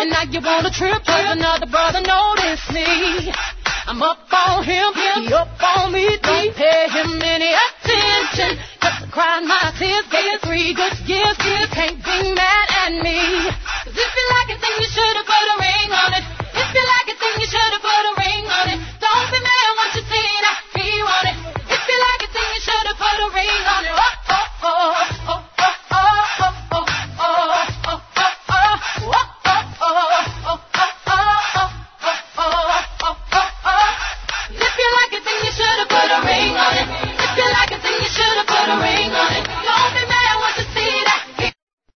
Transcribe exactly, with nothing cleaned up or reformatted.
And now you want to trip, cause another brother noticed me. I'm up on him, he up on me. Don't pay him any attention. Just crying my tears, gave three good years. You can't be mad at me. Cause if you